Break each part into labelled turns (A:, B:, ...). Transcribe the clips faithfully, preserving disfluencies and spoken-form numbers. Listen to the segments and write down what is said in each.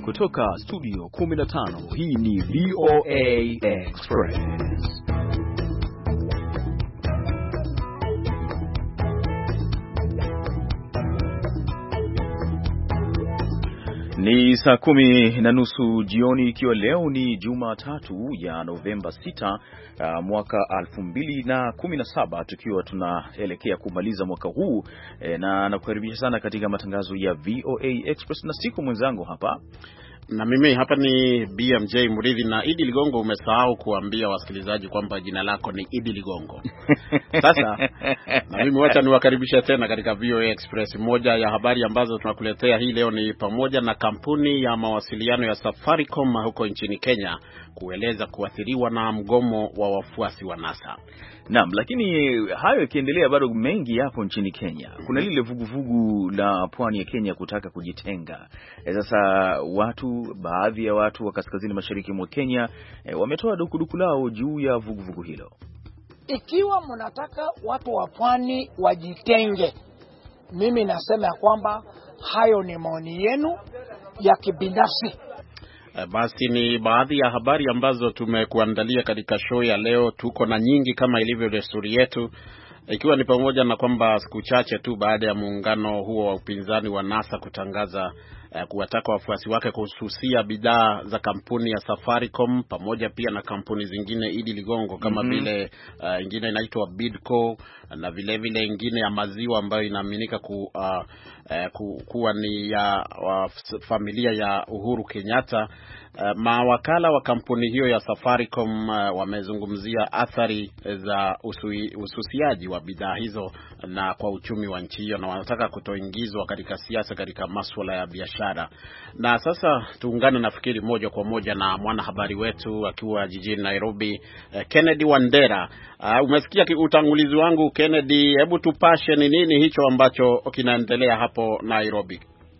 A: Kutoka studio kumi na tano, hii ni V O A Express. Ni saa kumi na nusu jioni, ikiwa leo ni Jumatatu ya Novemba sita, uh, mwaka elfu mbili na kumi na saba, tukiwa tunaelekea kumaliza mwaka huu eh, na nakukaribisha sana katika matangazo ya V O A Express, na siku mwenzangu hapa
B: na mimi hapa ni B M J Muridhi na Idi Ligongo. Umesahau kuambia wasikilizaji kwamba jina lako ni Idi Ligongo. Sasa na mimi wacha niwakaribisha tena katika V O A Express. Moja ya habari ambazo tunakuletea hii leo ni pamoja na kampuni ya mawasiliano ya Safaricom huko nchini Kenya kueleza kuathiriwa na mgomo wa wafuasi wa NASA.
A: Naam, lakini hayo yakiendelea, bado mengi yapo nchini Kenya. Kuna lile vuguvugu la pwani ya Kenya kutaka kujitenga. Sasa watu, baadhi ya watu wa kaskazini mashariki mwa Kenya e, wametoa dukuduku lao juu ya vuguvugu hilo.
C: Ikiwa mnataka watu wa pwani wajitenge, mimi nasema kwamba hayo ni maoni yenu ya kibinafsi.
B: Basi ni baadhi ya habari ambazo tumekuandalia katika show ya leo. Tuko na nyingi kama ilivyo desturi yetu, ikiwa ni pamoja na kwamba siku chache tu baada ya muungano huo wa upinzani wa NASA kutangaza uh, kuwataka wafuasi wake kuhususia bidhaa za kampuni ya Safaricom pamoja pia na kampuni zingine, Idi Ligongo, kama vile mm-hmm. uh, ingine inaitwa Bidco na vile vile ingine ya maziwa ambayo inaaminika ku, uh, uh, ku, kuwa ni ya uh, familia ya Uhuru Kenyatta. Uh, mawakala wa kampuni hiyo ya Safaricom uh, wamezungumzia athari za usui, ususiaji wa bidhaa hizo na kwa uchumi wa nchi hiyo, na wanataka kutoingizwa katika siasa katika masuala ya biashara. Na sasa tuungane nafikiri moja kwa moja na mwanahabari wetu akiwa jijini Nairobi, uh, Kennedy Wandera. Uh, umesikia utangulizi wangu Kennedy, hebu tupashe ni nini hicho ambacho kinaendelea hapo Nairobi?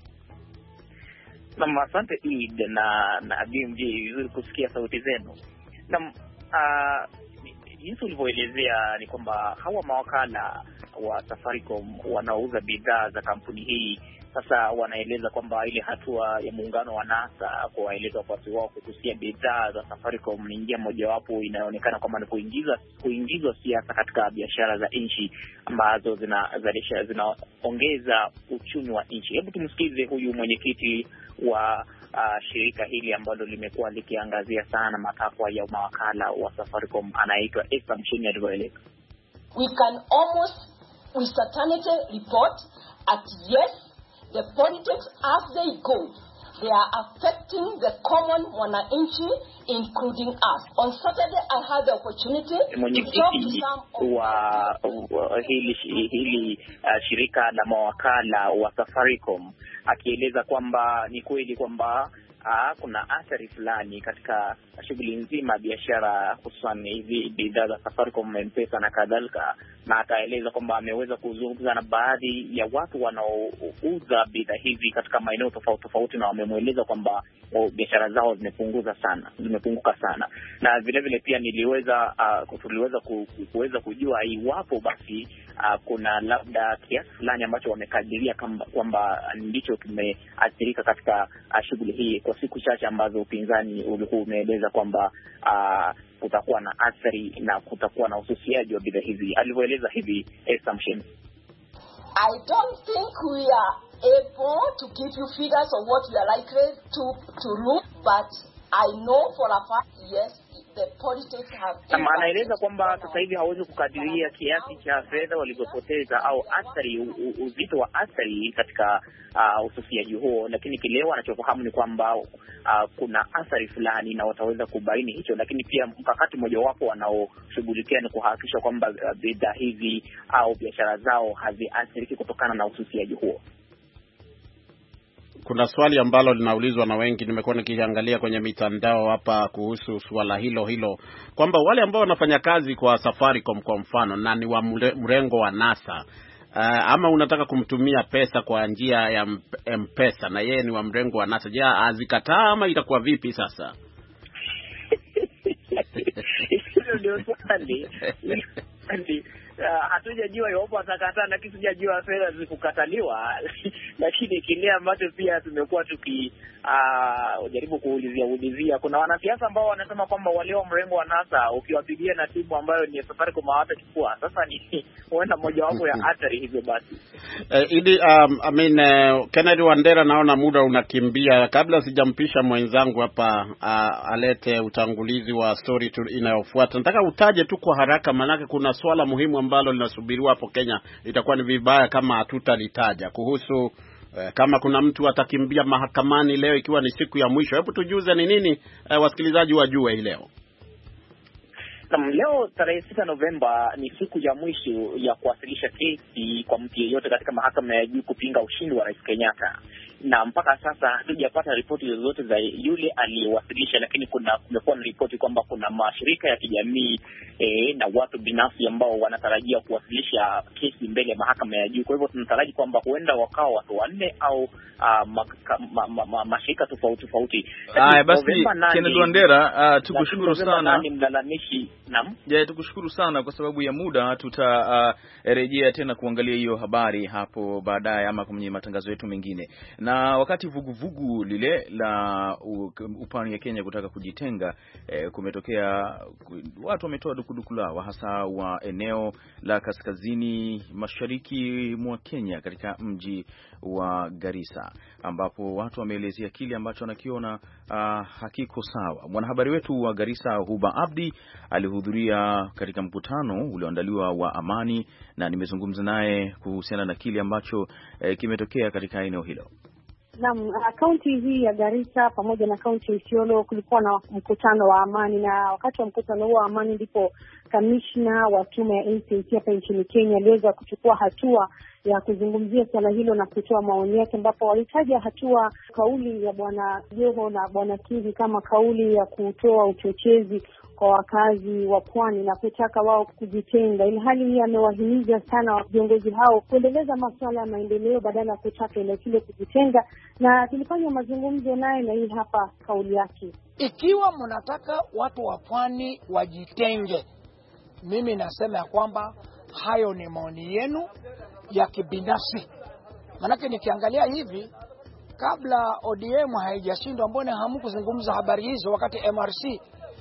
D: Na asante Eid na na B M J, vizuri kusikia sauti zenu. Na uh, jinsi ulivyoelezea ni kwamba hawa mawakala wa Safaricom wanaouza bidhaa za kampuni hii sasa wanaeleza kwamba ile hatua ya muungano wa NASA kuwaeleza wafuasi wao kuhusia bidhaa za Safaricom ni njia mojawapo inayoonekana kwamba ni kuingiza kuingizwa siasa katika biashara za nchi ambazo zinazalisha zinaongeza uchumi wa nchi. Hebu tumsikize huyu mwenyekiti wa uh, shirika hili ambalo limekuwa likiangazia sana matakwa ya mawakala wa Safaricom, anaitwa Esther Mcheni alivyoeleza.
E: We can almost with certainty report at yes, the politics as they go, they are affecting the common mwananchi, including us. On Saturday, I had the opportunity to talk to some
D: wa, wa hili, hili uh, shirika la mawakala wa Safaricom, akieleza kwamba ni kweli kwamba Ah, kuna athari fulani katika shughuli nzima biashara, hususan hizi bidhaa za Safaricom, M-Pesa na kadhalika, na akaeleza kwamba ameweza kuzungumza na baadhi ya watu wanaouza bidhaa hizi katika maeneo tofauti tofauti, na wamemweleza kwamba oh, biashara zao zimepunguza sana, zimepunguka sana. Na vile vile pia niliweza uh, tuliweza ku, kuweza kujua iwapo basi uh, kuna labda kiasi fulani ambacho wamekadiria kwamba ndicho tumeathirika katika uh, shughuli hii kwa siku chache ambazo upinzani ulikuwa umeeleza kwamba uh, kutakuwa na athari na kutakuwa na ususiaji wa bidhaa hizi. Alivyoeleza hivi Esther Mcheni:
E: I don't think we are able to give you figures of what we are likely to to lose, but I know for a fact, yes, the politics have.
D: Kama anaeleza kwamba sasa hivi hawezi kukadiria kiasi cha fedha walizopoteza au athari, uzito wa athari katika uh, ususiaji huo, lakini kile wanachofahamu ni kwamba uh, kuna athari fulani na wataweza kubaini hicho. Lakini pia mkakati mmoja wapo wanaoshughulikia ni kuhakikisha kwamba uh, bidhaa hizi au biashara zao haziathiriki kutokana na ususiaji huo.
B: Kuna swali ambalo linaulizwa na wengi, nimekuwa nikiangalia kwenye mitandao hapa kuhusu swala hilo hilo, kwamba wale ambao wanafanya kazi kwa Safaricom kwa mfano na ni wa mrengo wa NASA, uh, ama unataka kumtumia pesa kwa njia ya M-Pesa na yeye ni wa mrengo wa NASA, je, azikataa ama itakuwa vipi sasa?
D: Hilo ndio swali. Uh, hatujajua iwapo atakataa na kitu sijajua fedha zikukataliwa lakini kile ambacho pia tumekuwa tuki uh, jaribu kuulizia ulizia kuna wanasiasa ambao wanasema kwamba wale wa mrengo wa NASA ukiwapigia na timu ambayo ni Safaricom hawatachukua. Sasa ni huenda moja wapo ya hatari hivyo basi.
B: Uh, ili um, I mean uh, Kennedy Wandera, naona muda unakimbia. Kabla sijampisha mwenzangu hapa uh, alete utangulizi wa story inayofuata, nataka utaje tu kwa haraka, manake kuna swala muhimu ambalo linasubiriwa hapo Kenya. Itakuwa ni vibaya kama hatutalitaja kuhusu eh, kama kuna mtu atakimbia mahakamani leo ikiwa ni siku ya mwisho. Hebu tujuze ni nini eh, wasikilizaji wajue hii leo.
D: Na leo tarehe sita Novemba ni siku ya mwisho ya kuwasilisha kesi kwa mtu yeyote katika mahakama ya juu kupinga ushindi wa Rais Kenyatta. Na mpaka sasa hatujapata ripoti zozote za yule aliyewasilisha, lakini kuna kumekuwa na ripoti kwamba kuna mashirika ya kijamii eh, na watu binafsi ambao wanatarajia kuwasilisha kesi mbele ya mahakama ya juu. Kwa hivyo tunataraji kwamba huenda wakao watu wanne au uh, mashirika ma, ma, ma, ma, tofauti tofauti.
A: Haya basi, Kennedy Wandera, uh, tukushukuru sana.
D: Ni mlalamishi. Naam.
A: Je, tukushukuru sana kwa sababu ya muda. Tutarejea uh, tena kuangalia hiyo habari hapo baadaye ama kwenye matangazo yetu mengine. Na wakati vuguvugu vugu lile la upande ya Kenya kutaka kujitenga eh, kumetokea watu wametoa dukuduku lao hasa wa eneo la kaskazini mashariki mwa Kenya katika mji wa Garissa, ambapo watu wameelezea kile ambacho wanakiona uh, hakiko sawa. Mwanahabari wetu wa Garissa Huba Abdi alihudhuria katika mkutano ulioandaliwa wa amani, na nimezungumza naye kuhusiana na kile ambacho eh, kimetokea katika eneo hilo.
F: Naam, kaunti hii ya Garissa pamoja na kaunti ya Isiolo kulikuwa na mkutano wa amani, na wakati wa mkutano huo wa amani ndipo kamishna wa tume ya N C A C hapa nchini Kenya aliweza kuchukua hatua ya kuzungumzia swala hilo na kutoa maoni yake, ambapo walitaja hatua kauli ya bwana Joho na bwana Kingi kama kauli ya kutoa uchochezi kwa wakazi wa pwani na kutaka wao kujitenga. Ili hali hii amewahimiza sana viongozi hao kuendeleza masuala ya maendeleo badala ya kutaka ile kile kujitenga, na tulifanya mazungumzo naye na hii hapa kauli yake.
C: Ikiwa mnataka watu wa pwani wajitenge, mimi nasema ya kwamba hayo ni maoni yenu ya kibinafsi. Manake nikiangalia hivi, kabla O D M haijashindwa, mbona hamkuzungumza habari hizo wakati M R C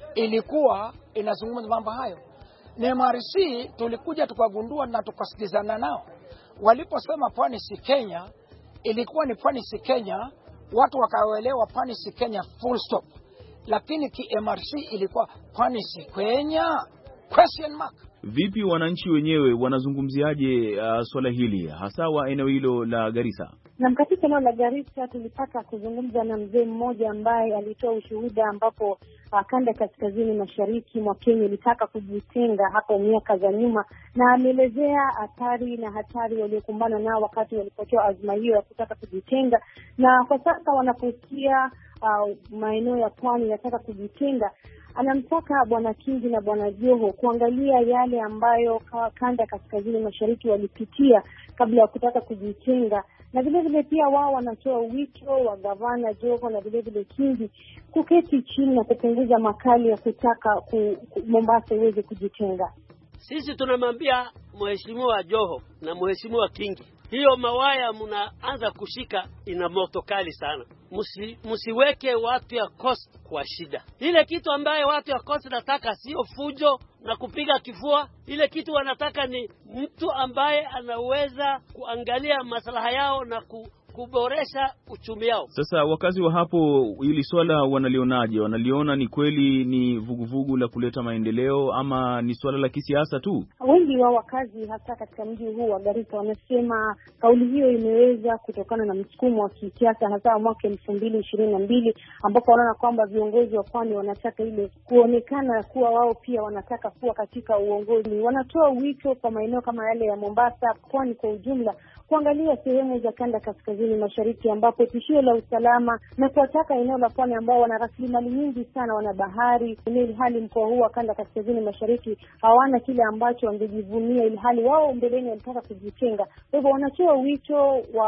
C: ilikuwa inazungumza mambo hayo? Ni M R C tulikuja tukagundua na tukasikizana nao. Waliposema pwani si Kenya, ilikuwa ni pwani si Kenya, watu wakaelewa pwani si Kenya full stop. Lakini ki M R C ilikuwa pwani si Kenya question mark.
A: Vipi wananchi wenyewe wanazungumziaje uh, swala hili hasa wa eneo hilo la Garissa?
F: Na katika eneo la Garissa tulipata kuzungumza na mzee mmoja ambaye alitoa ushuhuda, ambapo uh, kanda kaskazini mashariki mwa Kenya ilitaka kujitenga hapo miaka za nyuma, na ameelezea athari na hatari waliokumbana nao wakati walipotoa azma hiyo ya kutaka kujitenga, na kwa sasa wanaposikia uh, maeneo ya pwani yanataka kujitenga, anamtaka bwana Kingi na bwana Joho kuangalia yale ambayo kanda kaskazini mashariki walipitia kabla ya kutaka kujitenga, na vile vile pia wao wanatoa wito wa gavana Joho na vile vile Kingi kuketi chini na kupunguza makali ya kutaka ku, ku, Mombasa iweze kujitenga.
G: Sisi tunamwambia mheshimiwa Joho na mheshimiwa Kingi, hiyo mawaya mnaanza kushika ina moto kali sana. Musi, musiweke watu ya Coast kwa shida. Ile kitu ambaye watu ya Coast nataka sio fujo na kupiga kifua. Ile kitu wanataka ni mtu ambaye anaweza kuangalia maslaha yao na ku, kuboresha uchumi yao.
A: Sasa wakazi wa hapo ili swala wanalionaje? Wanaliona ni kweli ni vuguvugu la kuleta maendeleo ama ni swala la kisiasa tu?
F: Wengi wa wakazi hasa katika mji huu wa Garissa wanasema kauli hiyo imeweza kutokana na msukumo wa kisiasa hasa mwaka elfu mbili ishirini na mbili, ambapo wanaona kwamba viongozi wa pwani wanataka ile kuonekana kuwa wao pia wanataka kuwa katika uongozi. Wanatoa wito kwa maeneo kama yale ya Mombasa, pwani kwa ujumla, kuangalia sehemu za kanda kaskazini mashariki ambapo tishio la usalama, na kuwataka eneo la pwani ambao wana rasilimali nyingi sana, wana bahari, ili hali mkoa huu wa kanda kaskazini mashariki hawana kile ambacho wangejivunia, ili hali wao mbeleni walitaka kujitenga. Kwa hivyo wanatoa wito wa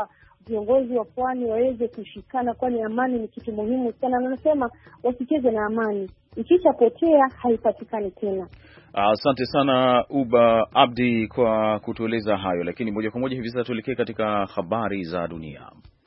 F: viongozi wa pwani waweze kushikana, kwani amani ni kitu muhimu sana. Anasema wasicheze na amani, ikishapotea haipatikani tena.
A: Asante uh, sana Uba Abdi kwa kutueleza hayo, lakini moja kwa moja hivi sasa tuelekee katika habari za dunia.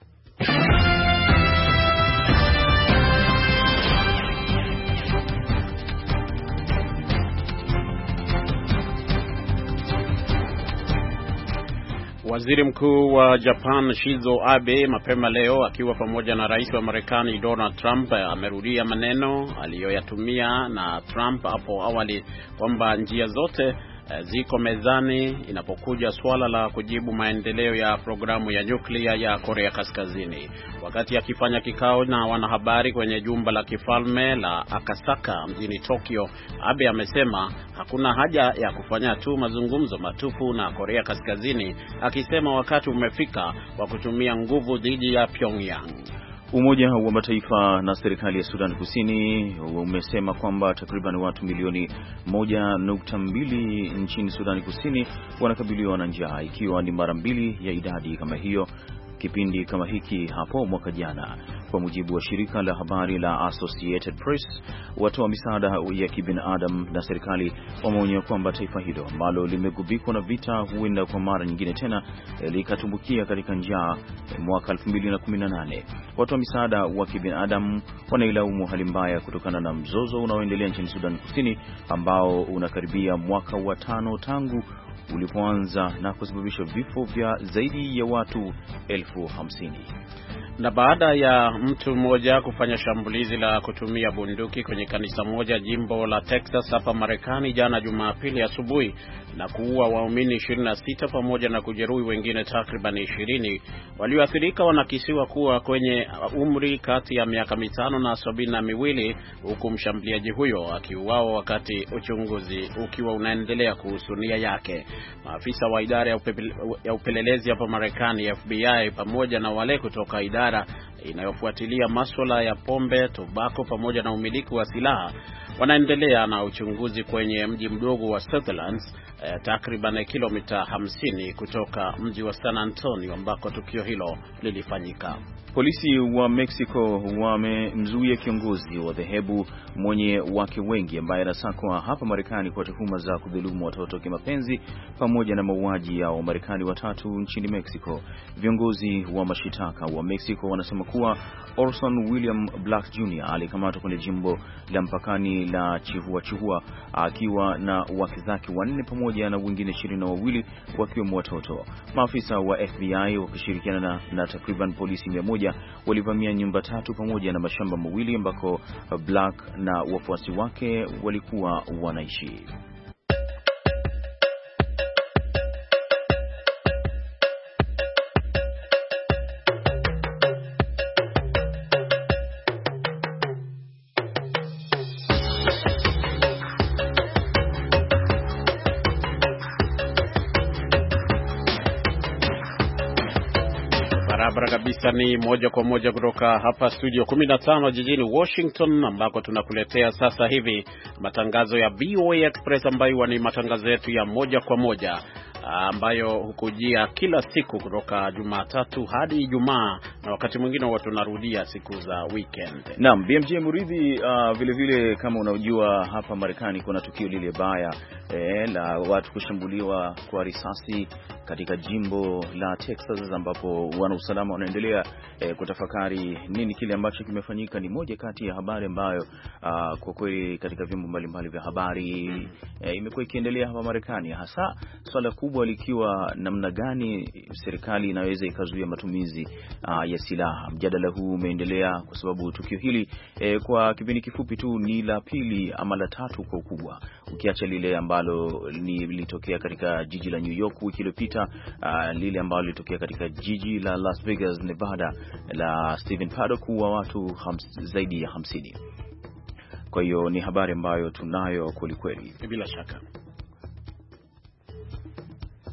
B: Waziri Mkuu wa Japan Shinzo Abe mapema leo akiwa pamoja na Rais wa Marekani Donald Trump amerudia maneno aliyoyatumia na Trump hapo awali kwamba njia zote ziko mezani inapokuja swala la kujibu maendeleo ya programu ya nyuklia ya Korea Kaskazini. Wakati akifanya kikao na wanahabari kwenye jumba la kifalme la Akasaka mjini Tokyo, Abe amesema hakuna haja ya kufanya tu mazungumzo matupu na Korea Kaskazini, akisema wakati umefika wa kutumia nguvu dhidi ya Pyongyang.
A: Umoja wa Mataifa na serikali ya Sudan Kusini umesema kwamba takriban watu milioni moja nukta mbili nchini Sudan Kusini wanakabiliwa na njaa, ikiwa ni mara mbili ya idadi kama hiyo kipindi kama hiki hapo mwaka jana. Kwa mujibu wa shirika la habari la Associated Press, watu wa misaada ya kibinadamu na serikali wameonya kwamba taifa hilo ambalo limegubikwa na vita huenda kwa mara nyingine tena likatumbukia katika njaa mwaka elfu mbili na kumi na nane. Watu wa misaada wa kibinadamu wanailaumu hali mbaya kutokana na mzozo unaoendelea nchini Sudan Kusini ambao unakaribia mwaka wa tano tangu ulipoanza na kusababisha vifo vya zaidi ya watu elfu hamsini.
B: Na baada ya mtu mmoja kufanya shambulizi la kutumia bunduki kwenye kanisa moja jimbo la Texas hapa Marekani jana Jumapili asubuhi na kuua waumini ishirini na sita pamoja na kujeruhi wengine takriban ishirini, walioathirika wanakisiwa kuwa kwenye umri kati ya miaka mitano na sabini na miwili, huku mshambuliaji huyo akiuawa wakati uchunguzi ukiwa unaendelea kuhusu nia yake. Maafisa wa idara ya, upepele, ya upelelezi hapa Marekani F B I pamoja na wale kutoka idara inayofuatilia masuala ya pombe, tobacco pamoja na umiliki wa silaha wanaendelea na uchunguzi kwenye mji mdogo wa Sutherland, eh, takriban kilomita hamsini kutoka mji wa San Antonio ambako tukio hilo lilifanyika.
A: Polisi wa Mexico wamemzuia kiongozi wa dhehebu mwenye wake wengi ambaye anasakwa hapa Marekani kwa tuhuma za kudhulumu watoto kimapenzi pamoja na mauaji ya Wamarekani watatu nchini Mexico. Viongozi wa mashitaka wa Mexico wanasema kuwa Orson William Black Junior alikamatwa kwenye jimbo la mpakani la Chihuahua Chihuahua akiwa na wake zake wanne pamoja na wengine ishirini na wawili wakiwemo watoto. Maafisa wa F B I wakishirikiana na, na takriban polisi mia moja walivamia nyumba tatu pamoja na mashamba mawili ambako Black na wafuasi wake walikuwa wanaishi.
B: Barabara kabisa, ni moja kwa moja kutoka hapa studio kumi na tano jijini Washington, ambako tunakuletea sasa hivi matangazo ya V O A Express ambayo ni matangazo yetu ya moja kwa moja ambayo hukujia kila siku kutoka Jumatatu hadi Ijumaa, na wakati mwingine huwa tunarudia siku za weekend.
A: Naam, B M J Muridhi, uh, vile vile kama unajua hapa Marekani kuna tukio lile baya eh, la watu kushambuliwa kwa risasi katika jimbo la Texas ambapo wana usalama wanaendelea eh, kutafakari nini kile ambacho kimefanyika. Ni moja kati ya habari ambayo uh, kwa kweli katika vyombo mbalimbali vya habari eh, imekuwa ikiendelea hapa Marekani, hasa swala kubwa likiwa namna gani serikali inaweza ikazuia matumizi uh, ya silaha. Mjadala huu umeendelea kwa sababu tukio hili eh, kwa kipindi kifupi tu ni la pili ama la tatu kwa ukubwa, ukiacha lile ambalo ni litokea katika jiji la New York wiki iliyopita, uh, lile ambalo litokea katika jiji la Las Vegas Nevada la Stephen Paddock wa watu hams, zaidi ya hamsini. Kwa hiyo ni habari ambayo tunayo kweli kweli.
B: Bila shaka.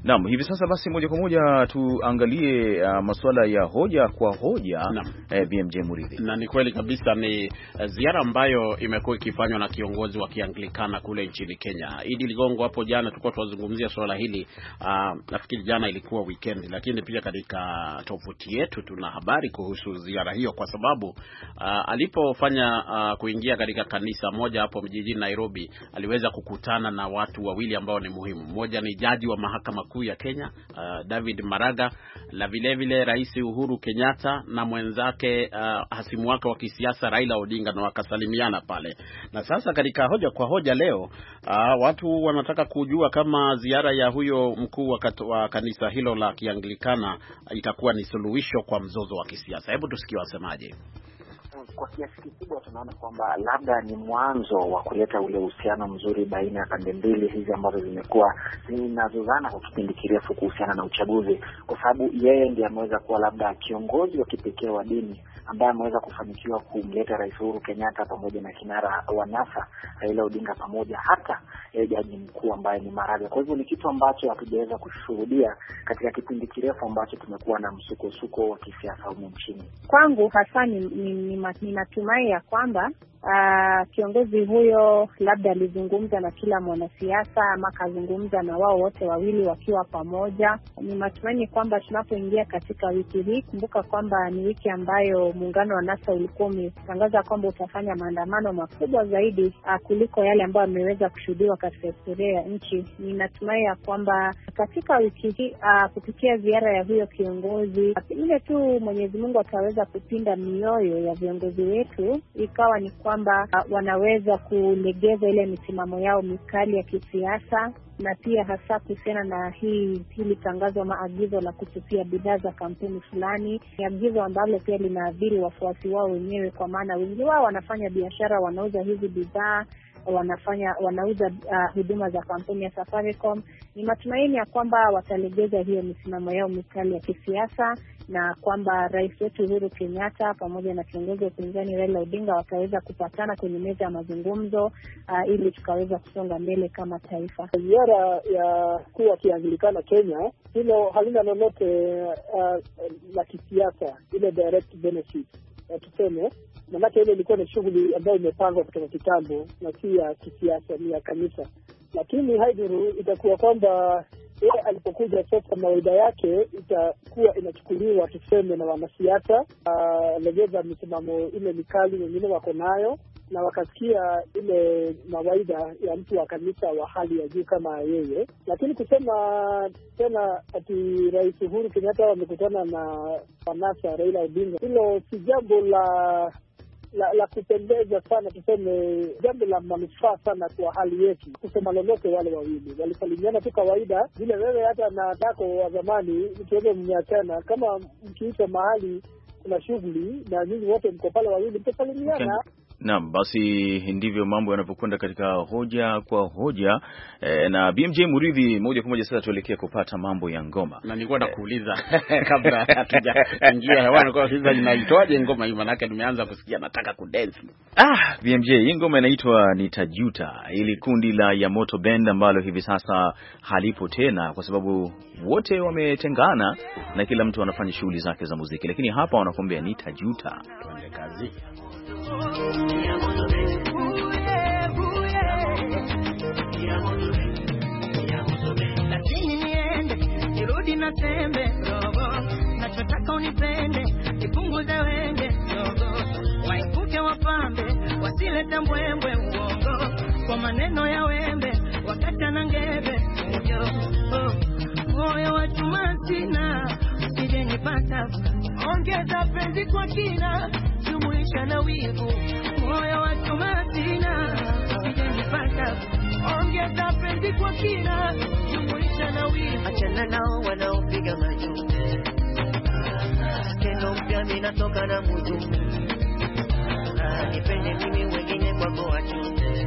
A: Naam, hivi sasa basi moja kwa moja tuangalie uh, masuala ya hoja kwa hoja eh, B M J Muridhi.
B: Na ni kweli kabisa ni uh, ziara ambayo imekuwa ikifanywa na kiongozi wa Kianglikana kule nchini Kenya. Idi Ligongo, hapo jana tulikuwa tunazungumzia swala hili, uh, nafikiri jana ilikuwa weekend, lakini pia katika tovuti yetu tuna habari kuhusu ziara hiyo, kwa sababu uh, alipofanya uh, kuingia katika kanisa moja hapo mjini Nairobi, aliweza kukutana na watu wawili ambao ni muhimu. Mmoja ni jaji wa mahakama kuu ya Kenya, uh, David Maraga, na vile vile Rais Uhuru Kenyatta na mwenzake uh, hasimu wake wa kisiasa Raila Odinga, na wakasalimiana pale. Na sasa katika hoja kwa hoja leo, uh, watu wanataka kujua kama ziara ya huyo mkuu wa, wa kanisa hilo la Kianglikana itakuwa ni suluhisho kwa mzozo wa kisiasa. Hebu tusikie wasemaje.
H: Kwa kiasi kikubwa tunaona kwamba labda ni mwanzo wa kuleta ule uhusiano mzuri baina ya pande mbili hizi ambazo zimekuwa zinazozana kwa kipindi kirefu kuhusiana na uchaguzi, kwa sababu yeye ndiye ameweza kuwa labda kiongozi wa kipekee wa dini ambaye ameweza kufanikiwa kumleta Rais Uhuru Kenyatta pamoja na kinara wa NASA Raila Odinga pamoja, hata yeye jaji mkuu ambaye ni Maraga. Kwa hivyo ni kitu ambacho hatujaweza kushuhudia katika kipindi kirefu ambacho tumekuwa na msukosuko wa kisiasa humu nchini.
F: Kwangu hasa ni, ni, ni ninatumai ya kwamba Uh, kiongozi huyo labda alizungumza na kila mwanasiasa ama kazungumza na wao wote wawili wakiwa pamoja. Ni matumaini kwamba tunapoingia katika wiki hii, kumbuka kwamba ni wiki ambayo muungano wa NASA ulikuwa umetangaza kwamba utafanya maandamano makubwa zaidi uh, kuliko yale ambayo yameweza kushuhudiwa katika historia ya nchi. Ninatumai ya kwamba katika wiki hii uh, kupitia ziara ya huyo kiongozi, ile tu Mwenyezi Mungu ataweza kupinda mioyo ya viongozi wetu, ikawa ni kwa kwamba wanaweza kulegeza ile misimamo yao mikali ya kisiasa, na pia hasa kuhusiana na hii hili tangazo maagizo la kutupia bidhaa za kampuni fulani. Ni agizo ambalo pia linaathiri wafuasi wao wenyewe, kwa maana wengi wao wanafanya biashara, wanauza hizi bidhaa, wanafanya wanauza uh, huduma za kampuni ya Safaricom. Ni matumaini ya kwamba watalegeza hiyo misimamo yao mikali ya kisiasa, na kwamba Rais wetu Uhuru Kenyatta pamoja na kiongozi wa upinzani Raila Odinga wataweza kupatana kwenye meza ya mazungumzo uh, ili tukaweza kusonga mbele kama taifa.
I: Ziara ya kuu wa Kianglikana Kenya, hilo halina lolote uh, la kisiasa, ile direct benefit uh, tuseme. Maana ile ilikuwa ni shughuli ambayo imepangwa kutoka kitambo na si ya kisiasa, ni ya kanisa. Lakini haidhuru itakuwa kwamba yeye alipokuja sasa, mawaida yake itakuwa inachukuliwa tuseme na wanasiasa, uh, legeza misimamo ile mikali wengine wako nayo, na wakasikia ile mawaida ya mtu wa kanisa wa hali ya juu kama yeye. Lakini kusema tena ati Rais Uhuru Kenyatta wamekutana na wanasa Raila Odinga, hilo si jambo la La, la kupendeza sana, tuseme jambo la manufaa sana kwa hali yetu. Kusema lolote, wale wawili walisalimiana tu kawaida vile wewe hata na dako wa zamani mkiweze mmeachana, kama mkiitwa mahali kuna shughuli na nyinyi wote mko pale wawili mtasalimiana.
A: Okay. Naam, basi ndivyo mambo yanavyokwenda katika hoja kwa hoja e, na B M J Muridhi, moja kwa moja sasa tuelekea kupata mambo ya ngoma.
B: Na nilikuwa nakuuliza kabla hatujaingia hewani, kwa sasa inaitwaje ngoma hii? Maana nimeanza kusikia nataka kudance.
A: Ah, B M J, hii ngoma inaitwa Nitajuta. Ili kundi la Yamoto Band ambalo hivi sasa halipo tena kwa sababu wote wametengana na kila mtu anafanya shughuli zake za muziki, lakini hapa wanakuambia Nitajuta.
B: Tuende kazi.
J: Lakini niende nirudi na tembe robo, nachotaka unipende nipunguze wenge robo, waepuke wapambe wasilete mbwembwe uongo kwa maneno ya wembe wakata na ngebe ujo. Oh, moyo wa chuma sina usije nipata, ongeza penzi kwa kina jumuisha na wivu. Moyo wa chuma sina usije nipata, ongeza penzi kwa kina jumuisha na wivu. Achana nao wanaopiga majuu, skendo mpya mimi natoka na mudu, nipende mimi wengine kwako wachu,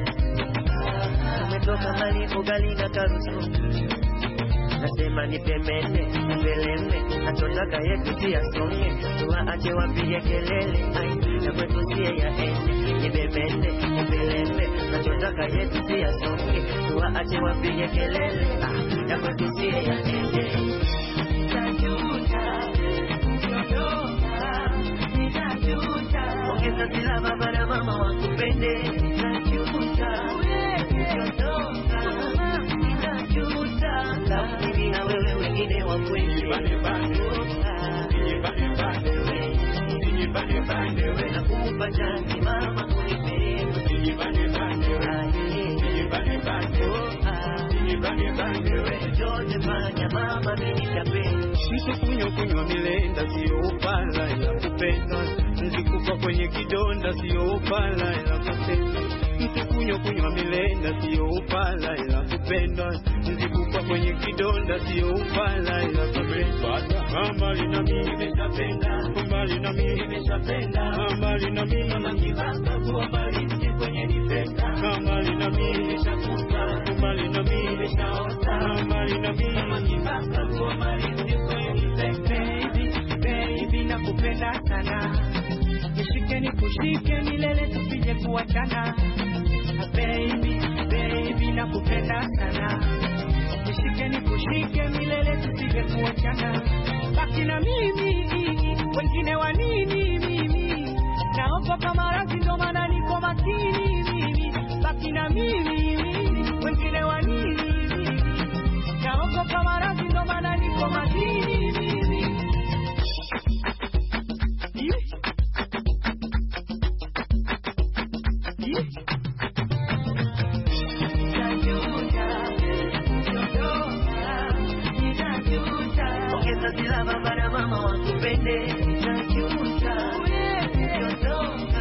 J: umetoka mali ugali na karusu, nasema nipemene mbeleme, natotaka yetu tia songe, tuwaache wapige kelele, ai na kwetu tia ya ende, nipemene mbeleme, natotaka yetu tia songe, tuwaache wapige kelele, ah ya kutusie ya nende. Nitajuta ukiondoka, nitajuta. Ongeza sila baba na mama wakupende. Nitajuta ukiondoka, nitajuta. Na mimi na wewe wengine wakwende. Bane bane bane bane wewe, bane bane wewe na kupa changi mama kunipenda. Bane bane wewe, bane bane wewe, bane bane wewe, jote fanya mama mimi nitapenda.
K: Mtu kunywa kunywa milenda sio upala ila kupenda. Nzikufa kwenye kidonda sio upala ila kupenda. Mtu kunywa kunywa milenda sio upala ila kupenda. Nzikufa kwenye kidonda sio upala ila kupenda. Mbali na mimi nimeshapenda, mbali na mimi nimeshapenda, mbali na mimi mama kibaka kwa mbali si kwenye nipenda. Mbali na mimi nimeshakufa, mbali na mimi nimeshaota, mbali na mimi mama kibaka kwa mbali si kwenye nipenda. Baby, baby nakupenda sana. Nishike nikushike milele tupige kuachana. Baby, baby nakupenda sana. Nishike nikushike milele tupige kuachana. Baki na mimi, wengine wa nini mimi? Naogopa maradhi ndo maana niko makini mimi. Baki na mimi, wengine wa nini mimi? Naogopa maradhi ndo maana niko makini mimi.
J: Ongeza sila baba na mama wakupende. Nitajuta ukiondoka,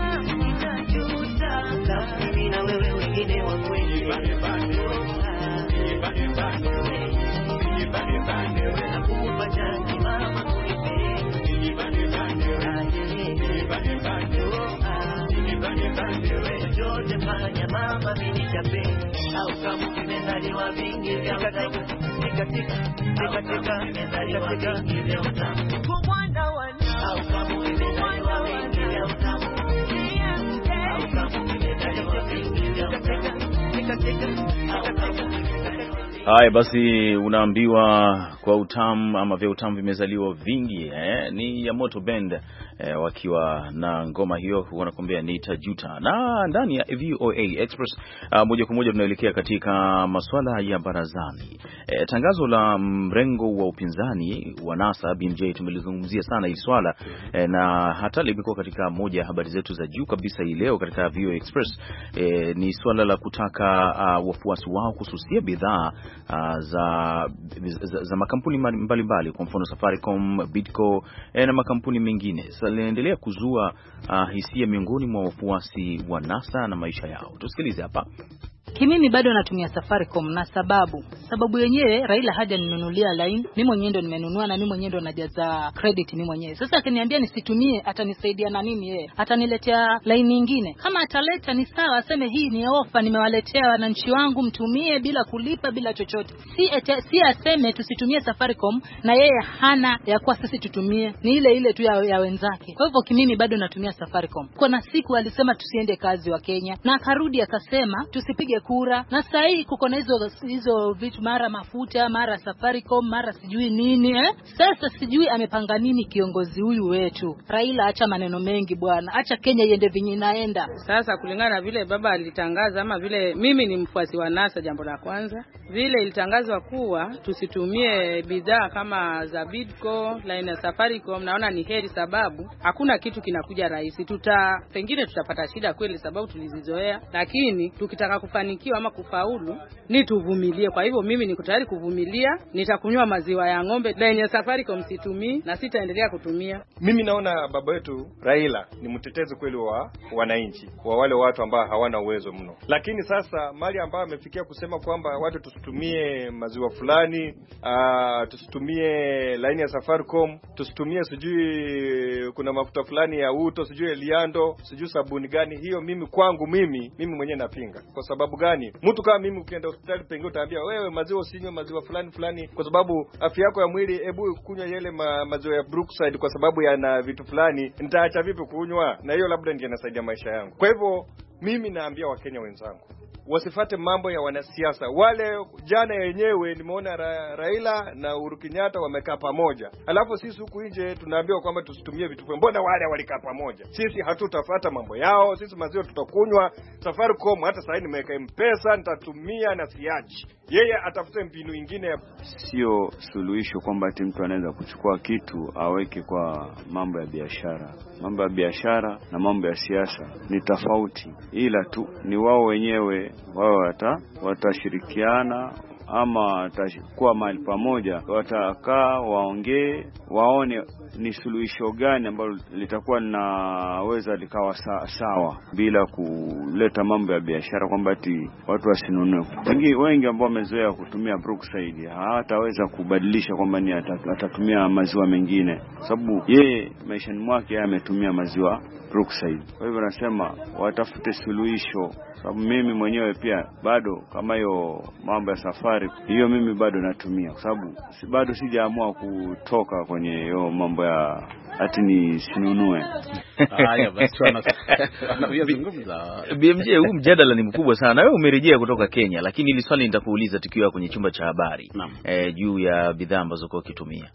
J: nitajuta. Na mimi na wewe wengine wakwende. Bane bane wewe, bane bane wewe, bane bane wewe na kupa changi mama kunipenda. Bane bane wewe, bane bane wewe, bane bane wewe, jote fanya mama mimi nitapenda. Au kama umezaliwa vingi vya utamu, tika tika tika tika nimezaliwa vingi vya utamu. Kwa mwana wana, au kama umezaliwa vingi vya utamu, au kama umezaliwa vingi vya utamu, tika tika au kama.
A: Haya basi, unaambiwa kwa utamu ama vya utamu vimezaliwa vingi eh? Ni ya Moto Band eh, wakiwa na ngoma hiyo wanakuambia nitajuta. Na ndani ya V O A Express uh, moja kwa moja tunaelekea katika masuala ya barazani. Eh, tangazo la mrengo wa upinzani wa NASA B M J tumelizungumzia sana hili swala eh, na hata limekuwa katika moja ya habari zetu za juu kabisa hii leo katika V O A Express. Eh, ni swala la kutaka uh, wafuasi wao kususia bidhaa Uh, za, za za makampuni mbalimbali mbali, kwa mfano Safaricom, Bidco eh, na makampuni mengine. Sasa linaendelea kuzua uh, hisia miongoni mwa wafuasi wa NASA na maisha yao. Tusikilize hapa.
L: Kimimi bado natumia Safaricom na sababu sababu yenyewe Raila haja ninunulia line, mimi mwenyewe ndo nimenunua na mimi mwenyewe ndo najaza credit mimi mwenyewe. Sasa akiniambia nisitumie atanisaidia na nini yeye? Ataniletea line nyingine. Kama ataleta ni sawa, aseme hii ni offer nimewaletea wananchi wangu mtumie bila kulipa bila chochote. Si ete, si aseme tusitumie Safaricom na yeye hana ya kwa sisi tutumie. Ni ile ile tu ya, ya wenzake. Kwa hivyo kimimi bado natumia Safaricom. Kuna siku alisema tusiende kazi wa Kenya na akarudi akasema tusipige kura, na sasa hii kuko na hizo hizo vitu, mara mafuta, mara Safaricom, mara sijui nini eh? Sasa sijui amepanga nini kiongozi huyu wetu Raila. Acha maneno mengi bwana, acha Kenya iende vinyi naenda.
M: Sasa kulingana na vile baba alitangaza, ama vile mimi ni mfuasi wa NASA, jambo la kwanza vile ilitangazwa kuwa tusitumie bidhaa kama za Bidco, line ya Safaricom, naona ni heri, sababu hakuna kitu kinakuja rahisi. Tuta pengine tutapata shida kweli sababu tulizizoea, lakini tukitaka kufanikiwa ama kufaulu ni tuvumilie. Kwa hivyo mimi niko tayari kuvumilia, nitakunywa maziwa ya ng'ombe, line ya Safaricom situmii na sitaendelea kutumia.
N: Mimi naona baba wetu Raila ni mtetezi kweli wa wananchi, wa wale watu ambao hawana uwezo mno. Lakini sasa mali ambayo amefikia kusema kwamba watu tusitumie maziwa fulani, uh, tusitumie line ya Safaricom, tusitumie sijui kuna mafuta fulani ya Uto, sijui Eliando, sijui sabuni gani, hiyo mimi kwangu mimi mimi mwenyewe napinga. Kwa sababu gani? Mtu kama mimi ukienda hospitali pengine utaambia wewe maziwa usinywe maziwa fulani fulani kwa sababu afya yako ya mwili, hebu kunywa yale ma, maziwa ya Brookside kwa sababu yana vitu fulani. Nitaacha vipi kunywa? Na hiyo labda ndiye inasaidia maisha yangu. Kwa hivyo mimi naambia Wakenya wenzangu, wasifate mambo ya wanasiasa. Wale jana yenyewe nimeona Ra, Raila na Uhuru Kenyatta wamekaa pamoja, alafu sisi huku nje tunaambiwa kwamba tusitumie vitu. Mbona wale walikaa pamoja? Sisi hatutafuata mambo yao, sisi maziwa tutakunywa. Safaricom hata sasa nimeweka M-Pesa, nitatumia na siaji. Yeye atafute mbinu nyingine.
O: Sio suluhisho kwamba ati mtu anaweza kuchukua kitu aweke kwa mambo ya biashara. Mambo ya biashara na mambo ya siasa ni tofauti, ila tu ni wao wenyewe wao wata watashirikiana ama watakuwa mahali pamoja, watakaa waongee, waone ni suluhisho gani ambalo litakuwa linaweza likawa sawa bila kuleta mambo ya biashara kwamba ati watu wasinunue. Wengi wengi ambao wamezoea kutumia Brookside hataweza kubadilisha kwamba ni atatumia maziwa mengine, sababu yeye maishani mwake ametumia maziwa Brookside. Kwa hivyo nasema watafute suluhisho, sababu mimi mwenyewe pia bado kama hiyo mambo ya safari hiyo mimi bado natumia, kwa sababu si bado sijaamua kutoka kwenye hiyo mambo ya ati ni sinunue.
B: Haya basi tunazungumza
A: B M J, huu mjadala ni mkubwa sana. Wewe umerejea kutoka Kenya, lakini ile swali nitakuuliza tukiwa kwenye chumba cha habari eh, juu ya bidhaa ambazo kwa kitumia.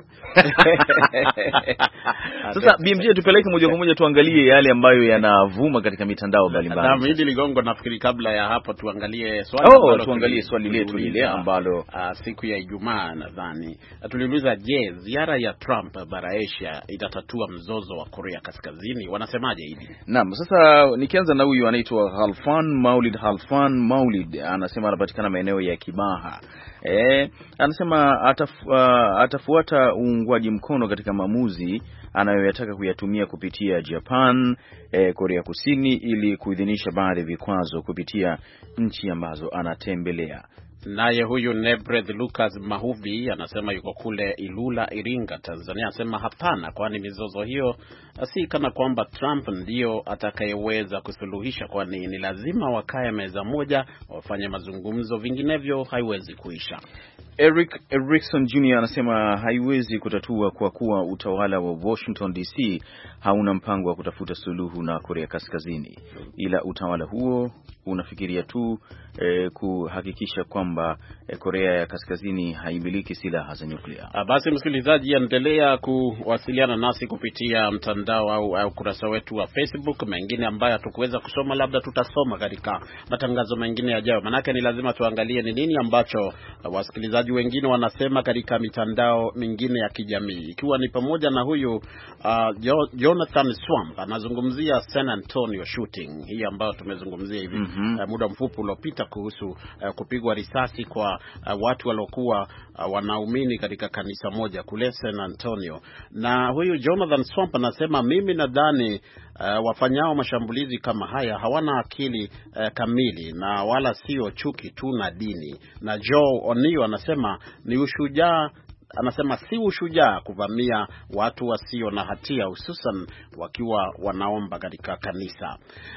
A: Sasa B M J, tupeleke moja kwa moja tuangalie yale ambayo yanavuma katika mitandao mbalimbali.
B: Na mimi Ligongo, nafikiri kabla ya hapo tuangalie swali
A: oh, ambalo tuangalie swali letu ile ambalo
B: uh, siku ya Ijumaa nadhani tuliuliza, je, ziara ya Trump bara Asia itatatua mzozo wa Korea Kaskazini? Wanasemaje hivi?
A: Naam, sasa nikianza na huyu anaitwa Halfan Maulid. Halfan Maulid anasema anapatikana maeneo ya Kibaha. Eh, anasema atafu, uh, atafuata uungwaji mkono katika maamuzi anayoyataka kuyatumia kupitia Japan, eh, Korea Kusini ili kuidhinisha baadhi ya vikwazo kupitia nchi ambazo anatembelea.
B: Naye huyu Nebreth Lucas Mahuvi anasema yuko kule Ilula, Iringa, Tanzania. Anasema hapana, kwani mizozo hiyo si kana kwamba Trump ndio atakayeweza kusuluhisha, kwani ni lazima wakae meza moja wafanye mazungumzo, vinginevyo haiwezi kuisha.
A: Eric Erickson Junior anasema haiwezi kutatua kwa kuwa utawala wa Washington D C hauna mpango wa kutafuta suluhu na Korea Kaskazini, ila utawala huo unafikiria tu eh, kuhakikisha kwamba eh, Korea ya Kaskazini haimiliki silaha za nyuklia.
B: Basi msikilizaji, endelea kuwasiliana nasi kupitia mtandao au, au kurasa wetu wa Facebook. Mengine ambayo hatukuweza kusoma labda tutasoma katika matangazo mengine yajayo, manake ni lazima tuangalie ni nini ambacho uh, wasikilizaji wengine wanasema katika mitandao mingine ya kijamii, ikiwa ni pamoja na huyu uh, jo, Jonathan Swamp anazungumzia San Antonio shooting hii ambayo tumezungumzia hivi mm-hmm. uh, muda mfupi uliopita kuhusu uh, kupigwa risasi kwa uh, watu waliokuwa uh, wanaumini katika kanisa moja kule San Antonio. Na huyu Jonathan Swamp anasema, mimi nadhani uh, wafanyao mashambulizi kama haya hawana akili uh, kamili na wala sio chuki tu na dini. Na Joe Onio anasema ni ushujaa Anasema si ushujaa kuvamia watu wasio na hatia, hususan wakiwa wanaomba katika kanisa.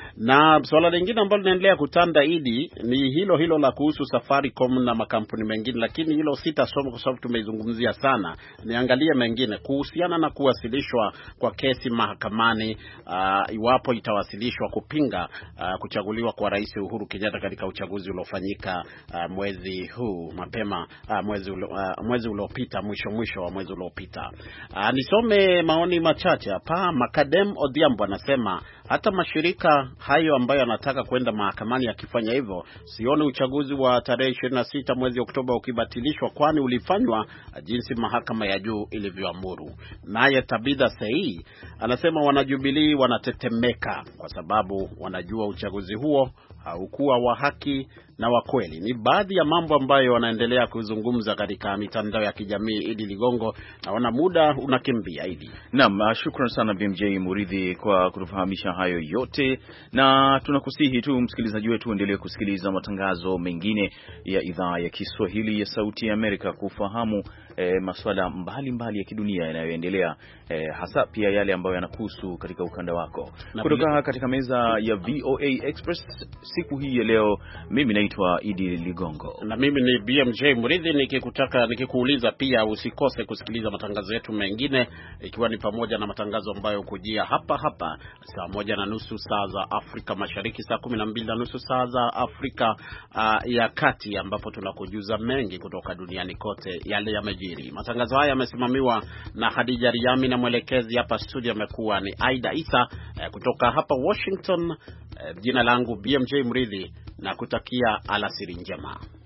B: Na swala lingine ambalo linaendelea kutanda Idi ni hilo hilo la kuhusu Safaricom na makampuni mengine, lakini hilo sitasoma kwa sababu tumeizungumzia sana. Niangalie mengine kuhusiana na kuwasilishwa kwa kesi mahakamani, uh, iwapo itawasilishwa kupinga uh, kuchaguliwa kwa Rais Uhuru Kenyatta katika uchaguzi uliofanyika uh, mwezi huu mapema uh, mwezi ulo, uh, mwezi uliopita mwisho mwisho wa mwezi uliopita. Uh, nisome maoni machache hapa. Makadem Odhiambo anasema hata mashirika hayo ambayo yanataka kwenda mahakamani yakifanya hivyo, sioni uchaguzi wa tarehe ishirini na sita mwezi Oktoba ukibatilishwa, kwani ulifanywa jinsi mahakama ya juu ilivyoamuru. Naye Tabitha Sei anasema wanajubilii wanatetemeka kwa sababu wanajua uchaguzi huo haukuwa wa haki na wa kweli. Ni baadhi ya mambo ambayo wanaendelea kuzungumza katika mitandao ya kijamii. Idi Ligongo, naona muda unakimbia Idi.
A: Naam, shukrani sana B M J Muridhi kwa kutufahamisha hayo yote, na tunakusihi tu msikilizaji wetu endelee kusikiliza matangazo mengine ya idhaa ya Kiswahili ya Sauti ya Amerika kufahamu eh, masuala mbalimbali mbali ya kidunia yanayoendelea, eh, hasa pia yale ambayo yanakuhusu katika ukanda wako. Kutoka katika meza ya V O A Express siku hii ya leo, mimi na naitwa Idi Ligongo.
B: Na mimi ni B M J Mridhi, nikikutaka nikikuuliza pia usikose kusikiliza matangazo yetu mengine, ikiwa ni pamoja na matangazo ambayo kujia hapa hapa saa moja na nusu saa za Afrika Mashariki, saa kumi na mbili na nusu saa za Afrika uh, ya Kati, ambapo tunakujuza mengi kutoka duniani kote yale yamejiri. Matangazo haya yamesimamiwa na Hadija Riami na mwelekezi hapa studio amekuwa ni Aida Isa. Uh, kutoka hapa Washington, uh, jina langu B M J Mridhi na kutakia alasiri njema.